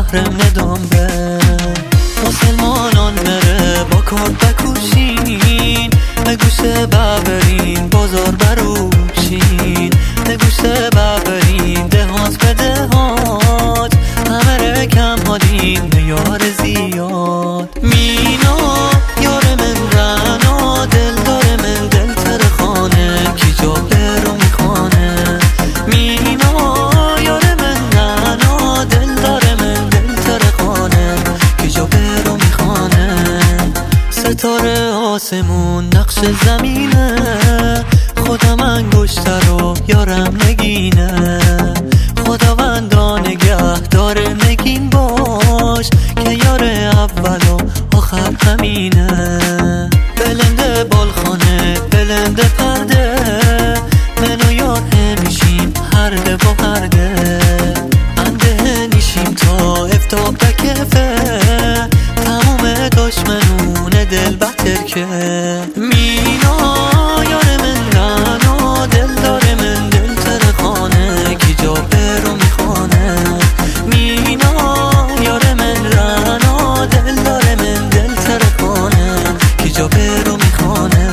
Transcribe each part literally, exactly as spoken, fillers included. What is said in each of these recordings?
محرم ندام به مسلمانان مره با کرد بکوشین نگوشه ببرین بازار بروشین نگوشه ببرین دهات به دهات همه رکم حالین نیار زیاد مینا یار من رنا دل داره من دل ترخانه کی جابه رو میخوانه مینا یار من رنا دل داره من دل ترخانه کی جابه رو میخوانه ستاره آسمون نقش زمینه خودم انگشتر رو یارم نگینه خداوندا نگه داره نگین باش که یار اول و آخر همینه بلنده بالخانه بلنده پرده من و یار همیشیم هرده با هرده انده نیشیم تا افتاب بکفه تموم دشمنون دل بطر که مینا یار من رنا دل داره من دل ترخانه کی جابه رو میخوانه مینا یار من رنا دل داره من دل ترخانه کی جابه رو میخوانه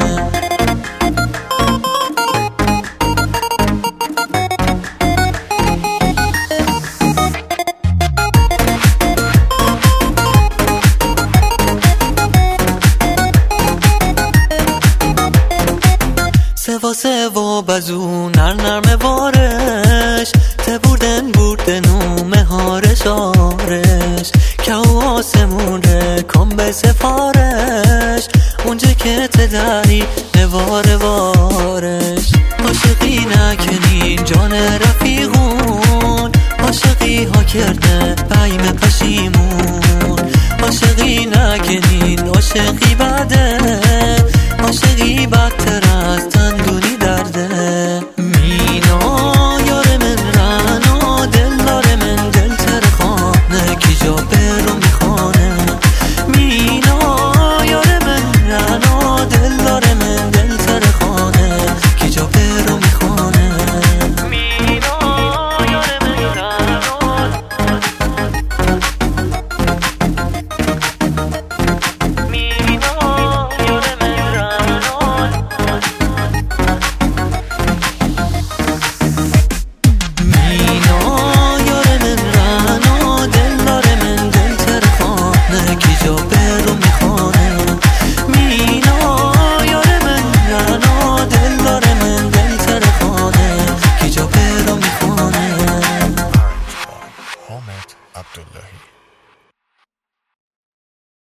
سوا سوا بزو نر نرم وارش تبوردن بوردن و مهارش آرش که آسمون ره کن به سفارش اونجا که تدری نوار وارش عاشقی نکنین جان رفیقون عاشقی ها کرده بیم پشیمون عاشقی نکنین عاشقی بده